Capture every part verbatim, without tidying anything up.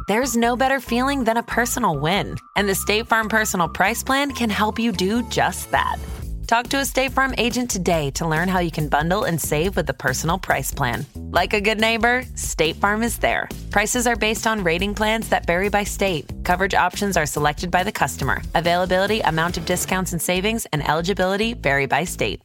There's no better feeling than a personal win, and the State Farm Personal Price Plan can help you do just that. Talk to a State Farm agent today to learn how you can bundle and save with the Personal Price Plan. Like a good neighbor, State Farm is there. Prices are based on rating plans that vary by state. Coverage options are selected by the customer. Availability, amount of discounts and savings, and eligibility vary by state.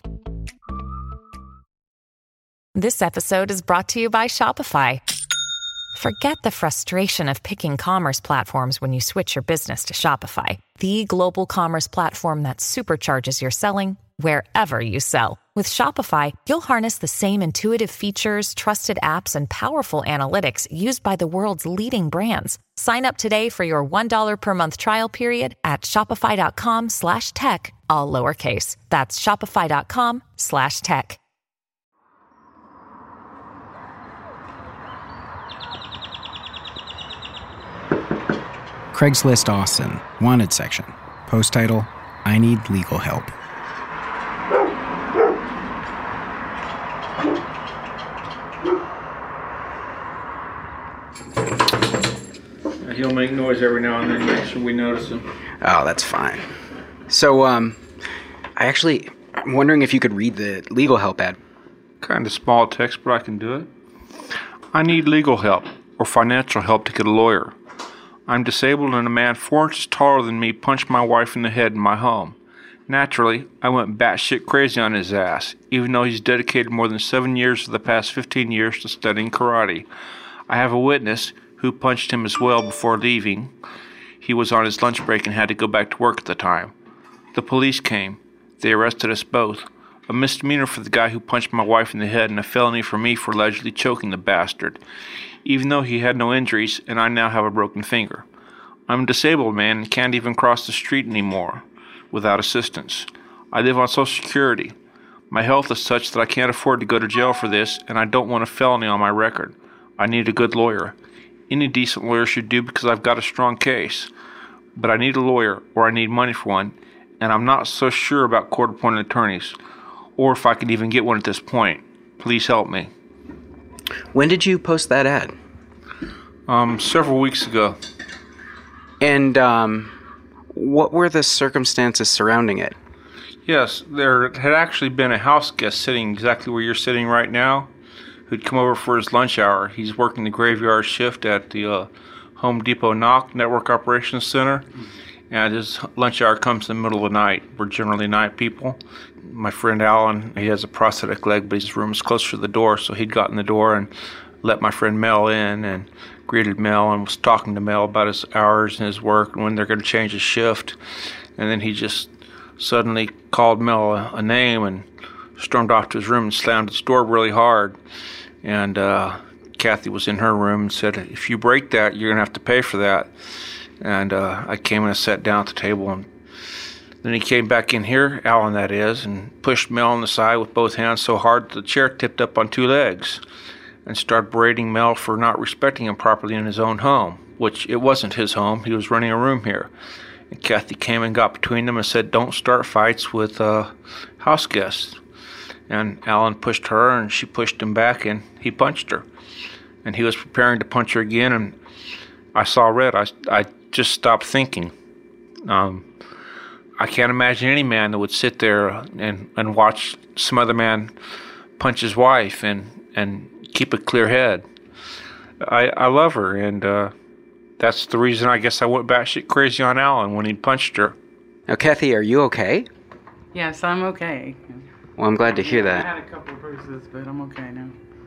This episode is brought to you by Shopify. Forget the frustration of picking commerce platforms when you switch your business to Shopify, the global commerce platform that supercharges your selling wherever you sell. With Shopify, you'll harness the same intuitive features, trusted apps, and powerful analytics used by the world's leading brands. Sign up today for your one dollar per month trial period at shopify.com slash tech, all lowercase. That's shopify.com slash tech. Craigslist Austin, Wanted section. Post title, I need legal help. He'll make noise every now and then, make sure we notice him. Oh, that's fine. So, um, I actually, I'm wondering if you could read the legal help ad. Kind of small text, but I can do it. I need legal help or financial help to get a lawyer. I'm disabled and a man four inches taller than me punched my wife in the head in my home. Naturally, I went batshit crazy on his ass, even though he's dedicated more than seven years of the past fifteen years to studying karate. I have a witness who punched him as well before leaving. He was on his lunch break and had to go back to work at the time. The police came. They arrested us both. A misdemeanor for the guy who punched my wife in the head and a felony for me for allegedly choking the bastard, even though he had no injuries and I now have a broken finger. I'm a disabled man and can't even cross the street anymore without assistance. I live on Social Security. My health is such that I can't afford to go to jail for this, and I don't want a felony on my record. I need a good lawyer. Any decent lawyer should do because I've got a strong case. But I need a lawyer, or I need money for one, and I'm not so sure about court-appointed attorneys, or if I can even get one at this point. Please help me. When did you post that ad? Um, several weeks ago. And, um, what were the circumstances surrounding it? Yes, there had actually been a house guest sitting exactly where you're sitting right now, who'd come over for his lunch hour. He's working the graveyard shift at the uh, Home Depot N O C Network Operations Center, and his lunch hour comes in the middle of the night. We're generally night people. My friend Alan, he has a prosthetic leg, but his room is closer to the door, so he'd got in the door and let my friend Mel in and greeted Mel and was talking to Mel about his hours and his work and when they're going to change his shift. And then he just suddenly called Mel a, a name and stormed off to his room and slammed his door really hard. And uh, Kathy was in her room and said, if you break that, you're going to have to pay for that. And uh, I came and I sat down at the table, and then he came back in here, Alan that is, and pushed Mel on the side with both hands so hard that the chair tipped up on two legs and started berating Mel for not respecting him properly in his own home, which it wasn't his home. He was renting a room here. And Kathy came and got between them and said, don't start fights with uh, house guests. And Alan pushed her, and she pushed him back, and he punched her. And he was preparing to punch her again, and I saw red. I, I just stopped thinking. Um, I can't imagine any man that would sit there and, and watch some other man punch his wife and, and keep a clear head. I, I love her, and uh, that's the reason I guess I went batshit crazy on Alan when he punched her. Now, Kathy, are you okay? Yes, I'm okay. Well, I'm glad to hear that. I had a couple of bruises, but I'm okay now.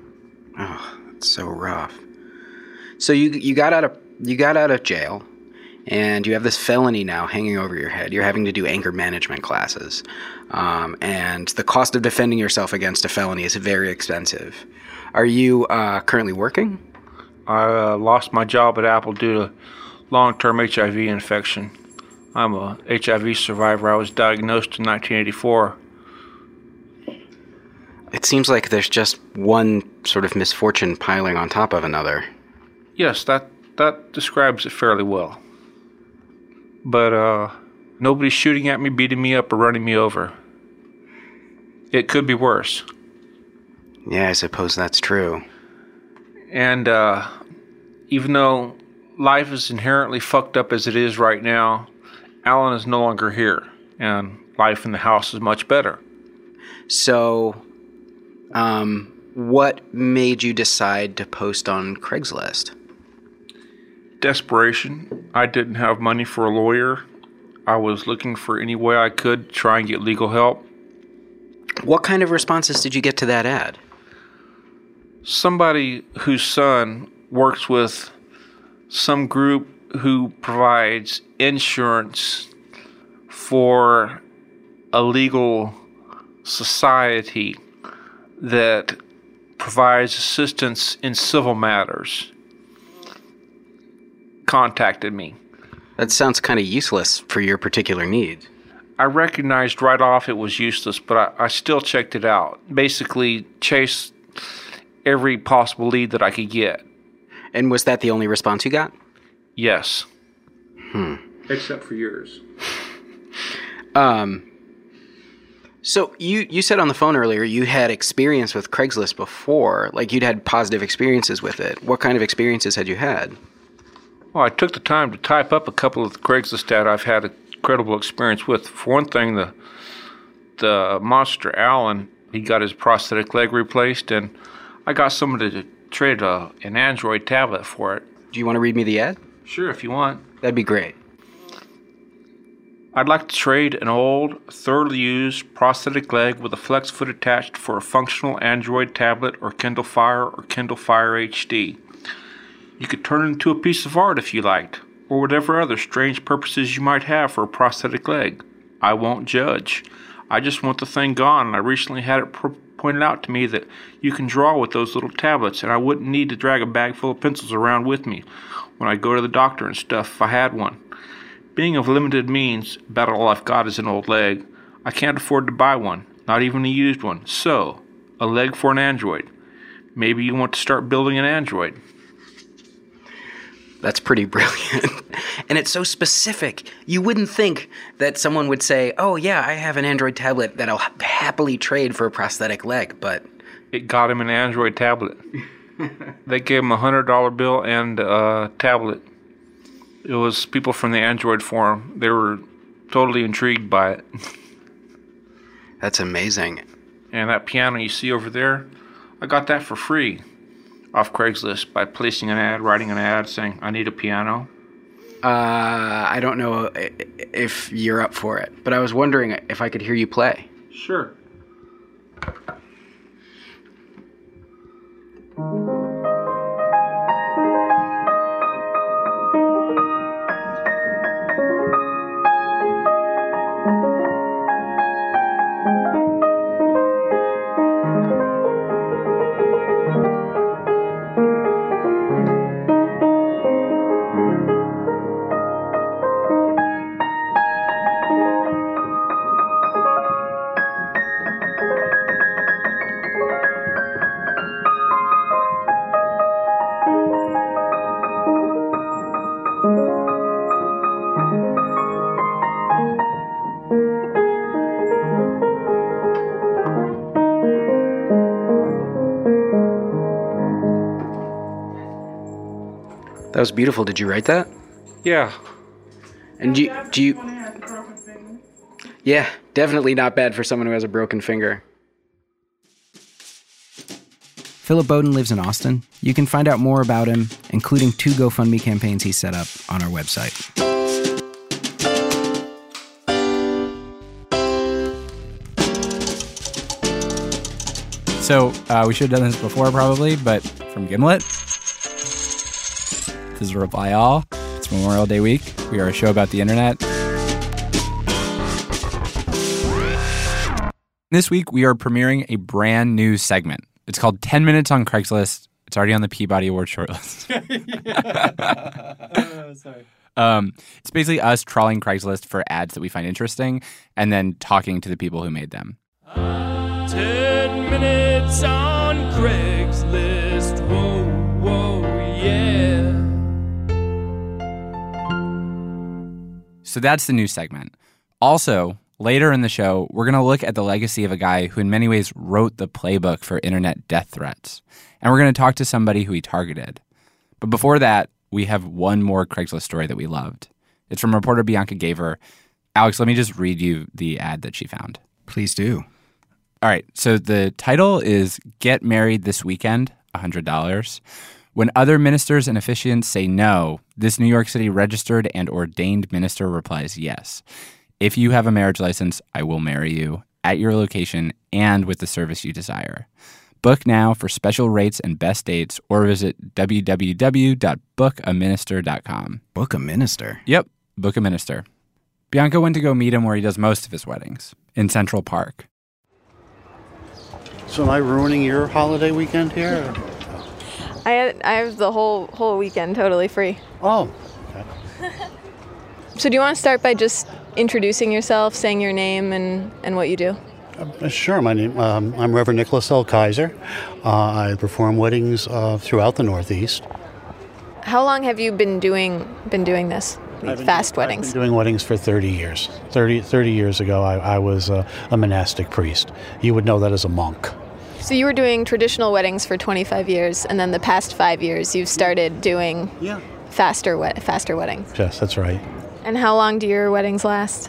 Oh, it's so rough. So you you got out of you got out of jail, and you have this felony now hanging over your head. You're having to do anger management classes, um, and the cost of defending yourself against a felony is very expensive. Are you uh, currently working? I uh, lost my job at Apple due to long-term H I V infection. I'm a H I V survivor. I was diagnosed in nineteen eighty-four. It seems like there's just one sort of misfortune piling on top of another. Yes, that, that describes it fairly well. But uh, nobody's shooting at me, beating me up, or running me over. It could be worse. Yeah, I suppose that's true. And uh, even though life is inherently fucked up as it is right now. Alan is no longer here, and life in the house is much better. So, um, what made you decide to post on Craigslist? Desperation. I didn't have money for a lawyer. I was looking for any way I could try and get legal help. What kind of responses did you get to that ad? Somebody whose son works with some group who provides insurance for a legal society that provides assistance in civil matters contacted me. That sounds kind of useless for your particular needs. I recognized right off it was useless, but I, I still checked it out. Basically, chased every possible lead that I could get. And was that the only response you got? Yes. Hmm. Except for yours. Um. So you, you said on the phone earlier you had experience with Craigslist before, like you'd had positive experiences with it. What kind of experiences had you had? Well, I took the time to type up a couple of the Craigslist ads I've had incredible experience with. For one thing, the the monster Alan, he got his prosthetic leg replaced, and I got somebody to trade a, an Android tablet for it. Do you want to read me the ad? Sure, if you want. That'd be great. I'd like to trade an old, thoroughly used prosthetic leg with a flex foot attached for a functional Android tablet or Kindle Fire or Kindle Fire H D. You could turn it into a piece of art if you liked, or whatever other strange purposes you might have for a prosthetic leg. I won't judge. I just want the thing gone, and I recently had it pro- pointed out to me that you can draw with those little tablets, and I wouldn't need to drag a bag full of pencils around with me when I go to the doctor and stuff if I had one. Being of limited means, about all I've got is an old leg. I can't afford to buy one, not even a used one. So, a leg for an Android. Maybe you want to start building an Android. That's pretty brilliant. And it's so specific. You wouldn't think that someone would say, oh, yeah, I have an Android tablet that I'll happily trade for a prosthetic leg, but... It got him an Android tablet. They gave him a one hundred dollar bill and a tablet. It was people from the Android forum. They were totally intrigued by it. That's amazing. And that piano you see over there, I got that for free off Craigslist by placing an ad, writing an ad saying, I need a piano. Uh, I don't know if you're up for it, but I was wondering if I could hear you play. Sure. That was beautiful. Did you write that? Yeah. And do you, do you... Yeah, definitely not bad for someone who has a broken finger. Philip Bowden lives in Austin. You can find out more about him, including two GoFundMe campaigns he set up, on our website. So, uh, we should have done this before probably, but from Gimlet. This is Reply All. It's Memorial Day week. We are a show about the internet. This week, we are premiering a brand new segment. It's called ten minutes on Craigslist. It's already on the Peabody Award shortlist. oh, sorry. Um, it's basically us trawling Craigslist for ads that we find interesting and then talking to the people who made them. Ten minutes on Craigslist. Whoa, whoa, yeah. So that's the new segment. Also, later in the show, we're going to look at the legacy of a guy who in many ways wrote the playbook for internet death threats. And we're going to talk to somebody who he targeted. But before that, we have one more Craigslist story that we loved. It's from reporter Bianca Gaver. Alex, let me just read you the ad that she found. Please do. All right, so the title is Get Married This Weekend, one hundred dollars. When other ministers and officiants say no, this New York City registered and ordained minister replies yes. If you have a marriage license, I will marry you at your location and with the service you desire. Book now for special rates and best dates or visit w w w dot book a minister dot com. Book a minister? Yep, book a minister. Bianca went to go meet him where he does most of his weddings, in Central Park. So am I ruining your holiday weekend here? I had, I have the whole whole weekend totally free. Oh, okay. So do you want to start by just introducing yourself, saying your name and, and what you do? Uh, sure. My name, um, I'm Reverend Nicholas L. Kaiser. Uh, I perform weddings uh, throughout the Northeast. How long have you been doing been doing this? I've been Fast doing, weddings. I've been doing weddings for thirty years. thirty, thirty years ago, I, I was a, a monastic priest. You would know that as a monk. So you were doing traditional weddings for twenty-five years, and then the past five years you've started doing Yeah. faster we- faster weddings. Yes, that's right. And how long do your weddings last?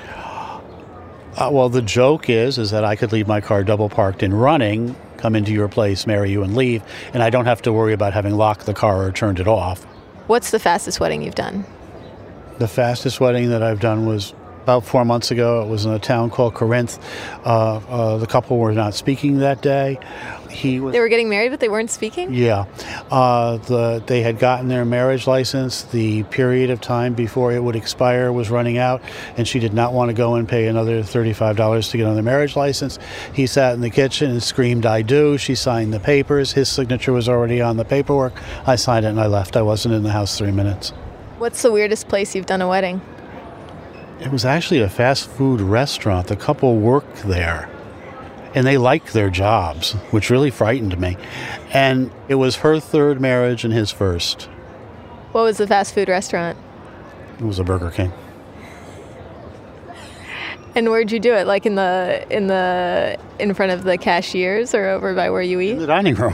Uh, well, the joke is, is that I could leave my car double parked and running, come into your place, marry you, and leave, and I don't have to worry about having locked the car or turned it off. What's the fastest wedding you've done? The fastest wedding that I've done was about four months ago. It was in a town called Corinth. Uh, uh, the couple were not speaking that day. He was. They were getting married, but they weren't speaking? Yeah. Uh, the they had gotten their marriage license. The period of time before it would expire was running out, and she did not want to go and pay another thirty-five dollars to get on their marriage license. He sat in the kitchen and screamed, "I do." She signed the papers. His signature was already on the paperwork. I signed it and I left. I wasn't in the house three minutes. What's the weirdest place you've done a wedding? It was actually a fast food restaurant. The couple worked there, and they liked their jobs, which really frightened me. And it was her third marriage and his first. What was the fast food restaurant? It was a Burger King. And where'd you do it? Like in the in the in front of the cashiers or over by where you In eat? the dining room.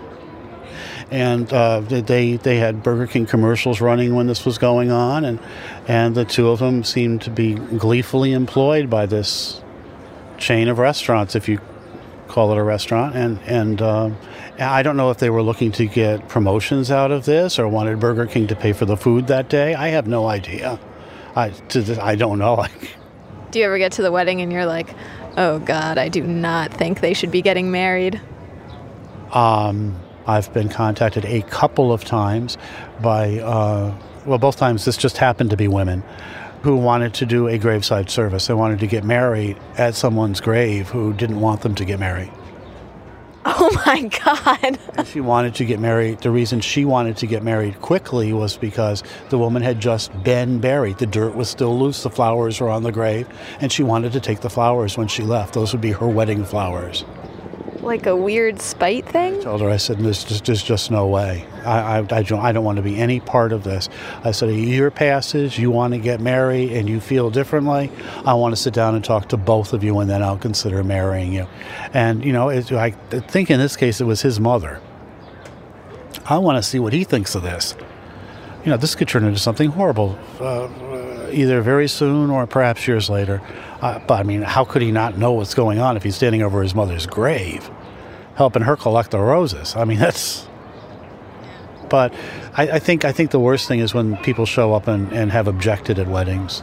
And uh, they they had Burger King commercials running when this was going on, and and the two of them seemed to be gleefully employed by this chain of restaurants, if you call it a restaurant. And and uh, I don't know if they were looking to get promotions out of this or wanted Burger King to pay for the food that day. I have no idea. I to this, I don't know. Do you ever get to the wedding and you're like, oh God, I do not think they should be getting married? Um. I've been contacted a couple of times by, uh, well, both times this just happened to be women who wanted to do a graveside service. They wanted to get married at someone's grave who didn't want them to get married. Oh my God. And she wanted to get married. The reason she wanted to get married quickly was because the woman had just been buried. The dirt was still loose. The flowers were on the grave. And she wanted to take the flowers when she left. Those would be her wedding flowers. Like a weird spite thing? I told her, I said, there's just, there's just no way. I, I, I, don't, I don't want to be any part of this. I said, a year passes, you want to get married, and you feel differently, I want to sit down and talk to both of you, and then I'll consider marrying you. And, you know, it, I think in this case it was his mother. I want to see what he thinks of this. You know, this could turn into something horrible, uh, either very soon or perhaps years later. Uh, but, I mean, how could he not know what's going on if he's standing over his mother's grave, helping her collect the roses? I mean, that's... But I, I think I think the worst thing is when people show up and, and have objected at weddings.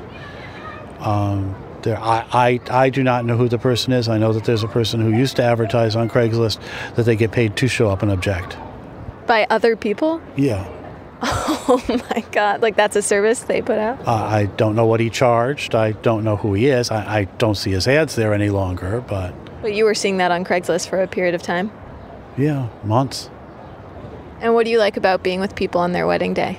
Um, there, I, I, I do not know who the person is. I know that there's a person who used to advertise on Craigslist that they get paid to show up and object. By other people? Yeah. Oh my God. Like that's a service they put out? Uh, I don't know what he charged. I don't know who he is. I, I don't see his ads there any longer, but... But you were seeing that on Craigslist for a period of time? Yeah, months. And what do you like about being with people on their wedding day?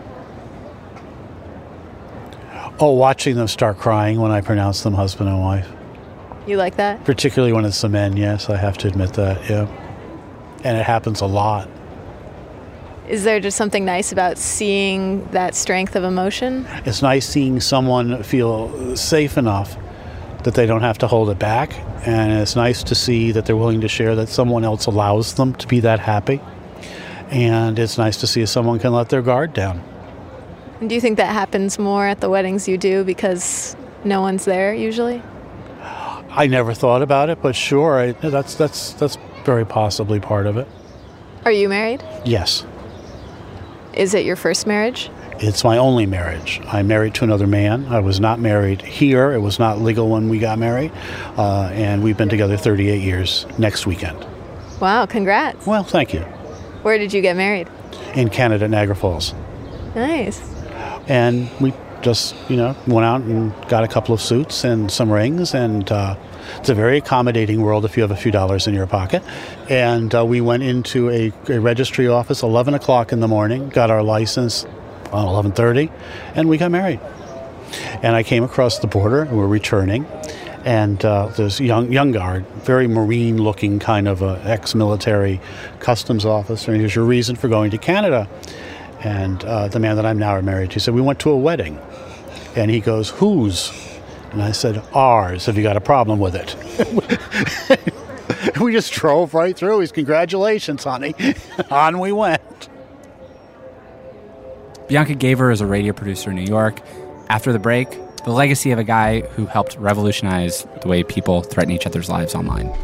Oh, watching them start crying when I pronounce them husband and wife. You like that? Particularly when it's the men, yes, I have to admit that, yeah. And it happens a lot. Is there just something nice about seeing that strength of emotion? It's nice seeing someone feel safe enough that they don't have to hold it back. And it's nice to see that they're willing to share that someone else allows them to be that happy. And it's nice to see if someone can let their guard down. And do you think that happens more at the weddings you do because no one's there usually? I never thought about it, but sure, I, that's that's that's very possibly part of it. Are you married? Yes. Is it your first marriage? It's my only marriage. I'm married to another man. I was not married here. It was not legal when we got married. Uh, and we've been together thirty-eight years next weekend. Wow, congrats. Well, thank you. Where did you get married? In Canada, Niagara Falls. Nice. And we just, you know, went out and got a couple of suits and some rings. And uh, it's a very accommodating world if you have a few dollars in your pocket. And uh, we went into a, a registry office eleven o'clock in the morning, got our license around eleven thirty, and we got married. And I came across the border, and we're returning, and uh, this young young guard, very Marine-looking kind of a ex-military customs officer, and here's your reason for going to Canada. And uh, the man that I'm now married to said, we went to a wedding. And he goes, whose? And I said, ours. Have you got a problem with it? We just drove right through. He's, congratulations, honey. On we went. Bianca Gaver is a radio producer in New York. After the break, the legacy of a guy who helped revolutionize the way people threaten each other's lives online.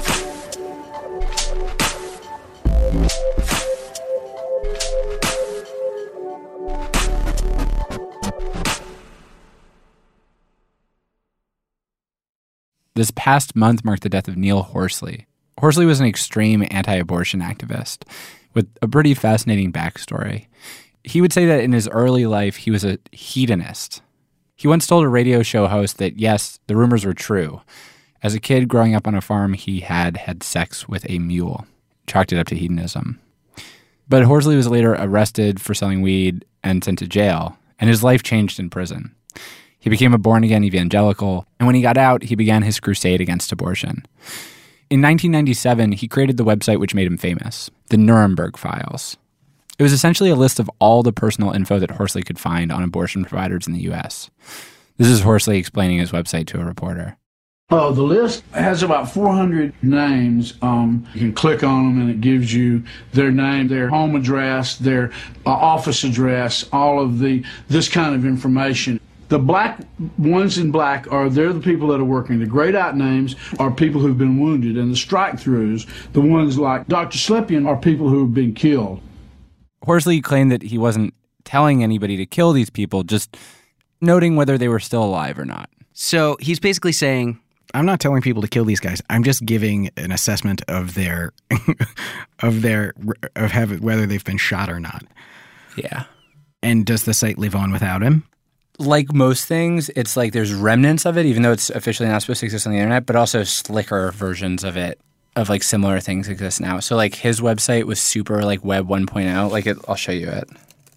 This past month marked the death of Neil Horsley. Horsley was an extreme anti-abortion activist with a pretty fascinating backstory. He would say that in his early life, he was a hedonist. He once told a radio show host that, yes, the rumors were true. As a kid growing up on a farm, he had had sex with a mule, chalked it up to hedonism. But Horsley was later arrested for selling weed and sent to jail, and his life changed in prison. He became a born-again evangelical, and when he got out, he began his crusade against abortion. In nineteen ninety-seven, he created the website which made him famous, the Nuremberg Files. It was essentially a list of all the personal info that Horsley could find on abortion providers in the U S. This is Horsley explaining his website to a reporter. Oh, the list has about four hundred names. Um, you can click on them and it gives you their name, their home address, their uh, office address, all of the this kind of information. The black ones in black are, they're the people that are working. The grayed out names are people who've been wounded. And the strike-throughs, the ones like Doctor Slepian, are people who have been killed. Horsley claimed that he wasn't telling anybody to kill these people, just noting whether they were still alive or not. So he's basically saying, I'm not telling people to kill these guys. I'm just giving an assessment of their, of their, of have, whether they've been shot or not. Yeah. And does the site live on without him? Like most things, it's like there's remnants of it, even though it's officially not supposed to exist on the internet, but also slicker versions of it, of like similar things exist now. So like his website was super like Web one point oh. Like it, I'll show you it.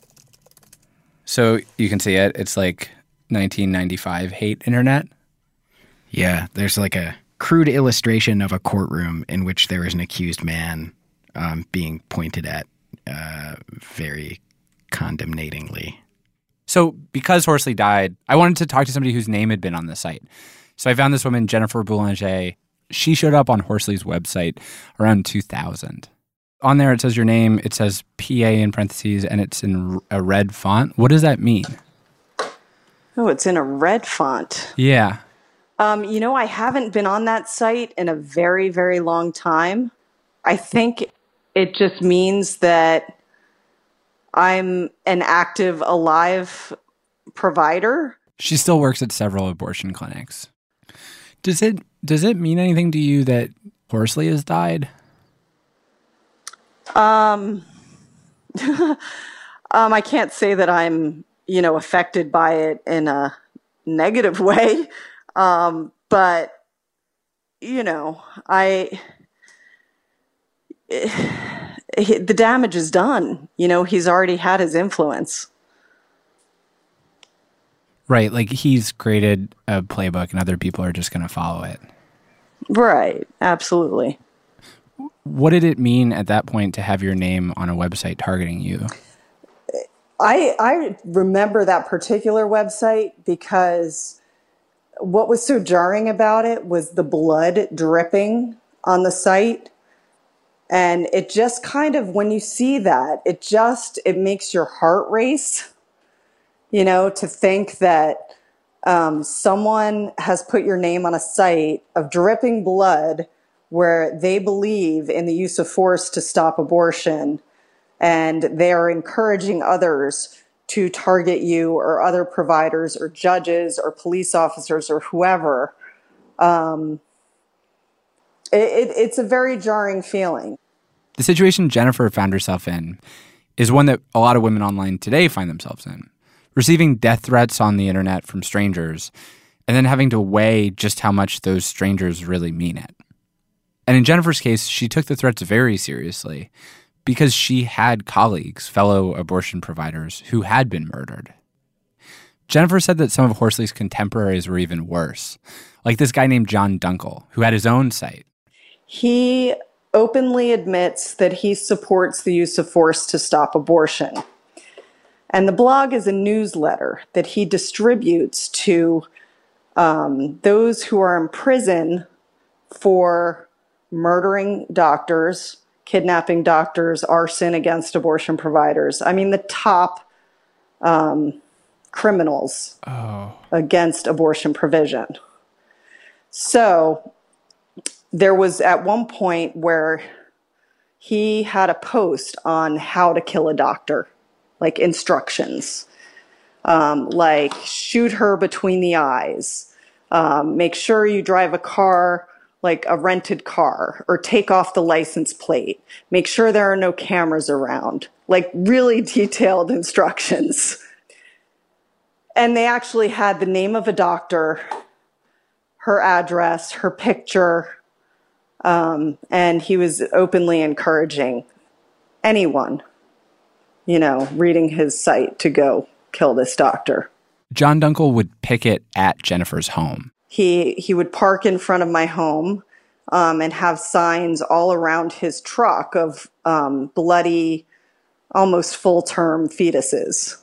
So you can see it. It's like nineteen ninety-five hate internet. Yeah, there's like a crude illustration of a courtroom in which there is an accused man um, being pointed at uh, very condemnatingly. So because Horsley died, I wanted to talk to somebody whose name had been on the site. So I found this woman, Jennifer Boulanger. She showed up on Horsley's website around two thousand. On there, it says your name. It says P A in parentheses, and it's in a red font. What does that mean? Oh, it's in a red font. Yeah. Um, you know, I haven't been on that site in a very, very long time. I think it just means that I'm an active, alive provider. She still works at several abortion clinics. Does it does it mean anything to you that Horsley has died? Um, um, I can't say that I'm, you know, affected by it in a negative way. Um, but, you know, I... It, the damage is done. You know, he's already had his influence. Right, like he's created a playbook and other people are just going to follow it. Right, absolutely. What did it mean at that point to have your name on a website targeting you? I I remember that particular website because what was so jarring about it was the blood dripping on the site. And it just kind of, when you see that, it just, it makes your heart race, you know, to think that um, someone has put your name on a site of dripping blood where they believe in the use of force to stop abortion, and they are encouraging others to target you or other providers or judges or police officers or whoever. Um, it, it, it's a very jarring feeling. The situation Jennifer found herself in is one that a lot of women online today find themselves in. Receiving death threats on the internet from strangers, and then having to weigh just how much those strangers really mean it. And in Jennifer's case, she took the threats very seriously because she had colleagues, fellow abortion providers, who had been murdered. Jennifer said that some of Horsley's contemporaries were even worse, like this guy named John Dunkel, who had his own site. He openly admits that he supports the use of force to stop abortion. And the blog is a newsletter that he distributes to um, those who are in prison for murdering doctors, kidnapping doctors, arson against abortion providers. I mean, the top um, criminals oh. against abortion provision. So there was at one point where he had a post on how to kill a doctor, like instructions, um, like shoot her between the eyes, um, make sure you drive a car like a rented car, or take off the license plate, make sure there are no cameras around, like really detailed instructions. And they actually had the name of a doctor, her address, her picture, um, and he was openly encouraging anyone, you know, reading his site to go kill this doctor. John Dunkel would picket at Jennifer's home. He he would park in front of my home um, and have signs all around his truck of um, bloody, almost full-term fetuses,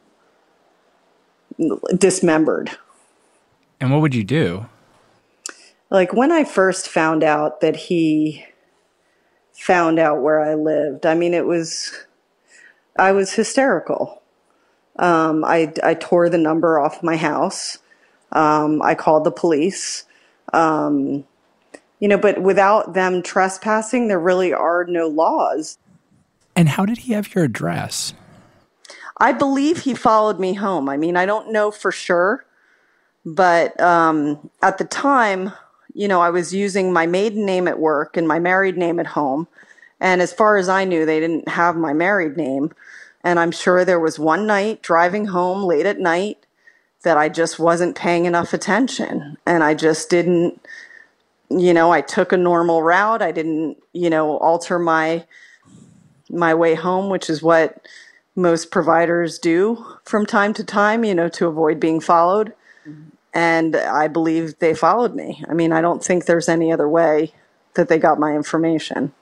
dismembered. And what would you do? Like when I first found out that he found out where I lived, I mean, it was, I was hysterical. Um, I, I tore the number off my house. Um, I called the police, um, you know, but without them trespassing, there really are no laws. And how did he have your address? I believe he followed me home. I mean, I don't know for sure, but um, at the time, you know, I was using my maiden name at work and my married name at home. And as far as I knew, they didn't have my married name. And I'm sure there was one night driving home late at night that I just wasn't paying enough attention. And I just didn't, you know, I took a normal route. I didn't, you know, alter my my way home, which is what most providers do from time to time, you know, to avoid being followed. Mm-hmm. And I believe they followed me. I mean, I don't think there's any other way that they got my information.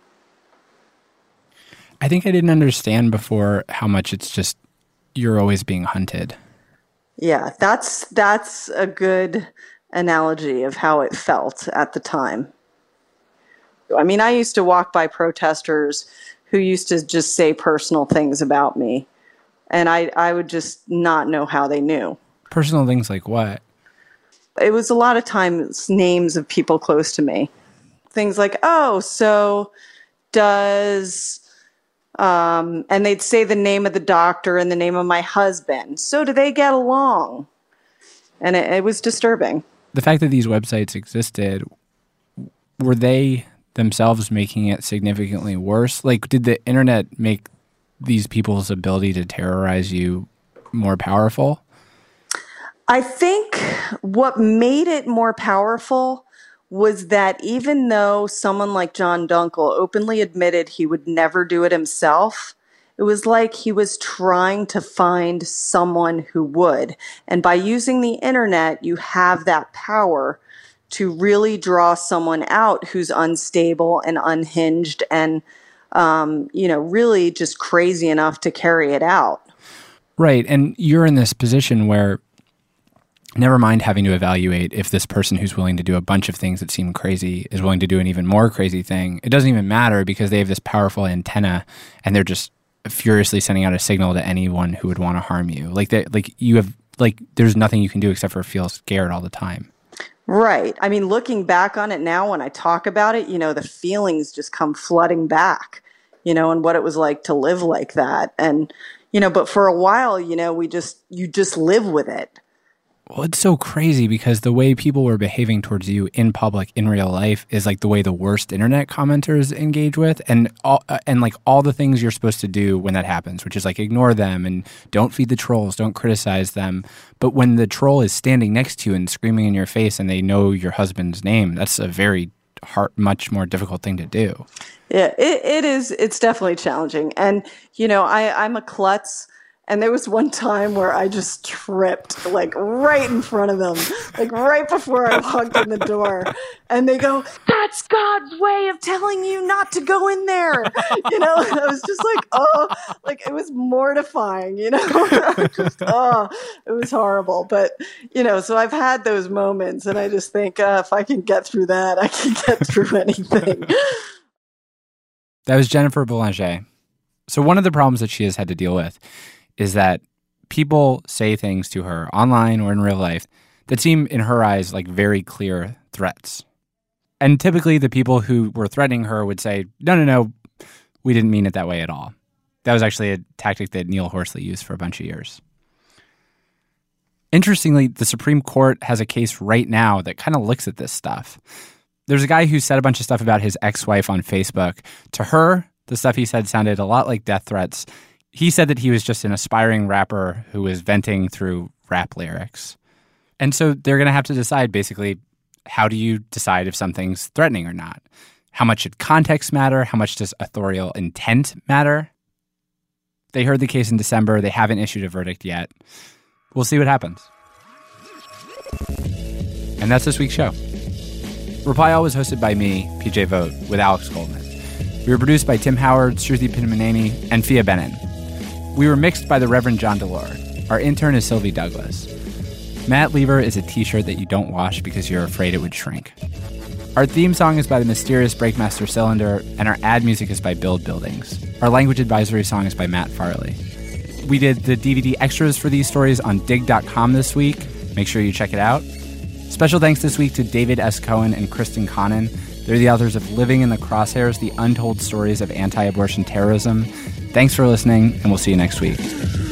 I think I didn't understand before how much it's just you're always being hunted. Yeah, that's that's a good analogy of how it felt at the time. I mean, I used to walk by protesters who used to just say personal things about me, and I, I would just not know how they knew. Personal things like what? It was a lot of times names of people close to me. Things like, oh, so does... Um, and they'd say the name of the doctor and the name of my husband. So do they get along? And it, it was disturbing. The fact that these websites existed, were they themselves making it significantly worse? Like, did the internet make these people's ability to terrorize you more powerful? I think what made it more powerful was that even though someone like John Dunkel openly admitted he would never do it himself, it was like he was trying to find someone who would. And by using the internet, you have that power to really draw someone out who's unstable and unhinged and, um, you know, really just crazy enough to carry it out. Right. And you're in this position where Never mind having to evaluate if this person who's willing to do a bunch of things that seem crazy is willing to do an even more crazy thing. It doesn't even matter because they have this powerful antenna and they're just furiously sending out a signal to anyone who would want to harm you. Like that, like you have, like there's nothing you can do except for feel scared all the time. Right. I mean, looking back on it now, when I talk about it, you know, the feelings just come flooding back, you know, and what it was like to live like that. And, you know, but for a while, you know, we just, you just live with it. Well, it's so crazy because the way people were behaving towards you in public, in real life, is like the way the worst internet commenters engage with, and all, uh, and like all the things you're supposed to do when that happens, which is like ignore them and don't feed the trolls, don't criticize them. But when the troll is standing next to you and screaming in your face, and they know your husband's name, that's a very hard, much more difficult thing to do. Yeah, it, it is. It's definitely challenging, and you know, I, I'm a klutz. And there was one time where I just tripped, like right in front of them, like right before I walked in the door. And they go, "That's God's way of telling you not to go in there." You know, and I was just like, oh, like it was mortifying, you know, just, oh, it was horrible. But, you know, so I've had those moments and I just think uh, if I can get through that, I can get through anything. That was Jennifer Boulanger. So one of the problems that she has had to deal with is that people say things to her online or in real life that seem, in her eyes, like very clear threats. And typically the people who were threatening her would say, no, no, no, we didn't mean it that way at all. That was actually a tactic that Neil Horsley used for a bunch of years. Interestingly, the Supreme Court has a case right now that kind of looks at this stuff. There's a guy who said a bunch of stuff about his ex-wife on Facebook. To her, the stuff he said sounded a lot like death threats. He said that he was just an aspiring rapper who was venting through rap lyrics. And so they're going to have to decide, basically, how do you decide if something's threatening or not? How much should context matter? How much does authorial intent matter? They heard the case in December. They haven't issued a verdict yet. We'll see what happens. And that's this week's show. Reply All was hosted by me, P J Vogt, with Alex Goldman. We were produced by Tim Howard, Shruti Pinnamaneni, and Fia Benin. We were mixed by the Reverend John Delore. Our intern is Sylvie Douglas. Matt Lever is a t-shirt that you don't wash because you're afraid it would shrink. Our theme song is by the mysterious Breakmaster Cylinder, and our ad music is by Build Buildings. Our language advisory song is by Matt Farley. We did the D V D extras for these stories on dig dot com this week. Make sure you check it out. Special thanks this week to David S. Cohen and Kristen Connon. They're the authors of Living in the Crosshairs, The Untold Stories of Anti-Abortion Terrorism. Thanks for listening, and we'll see you next week.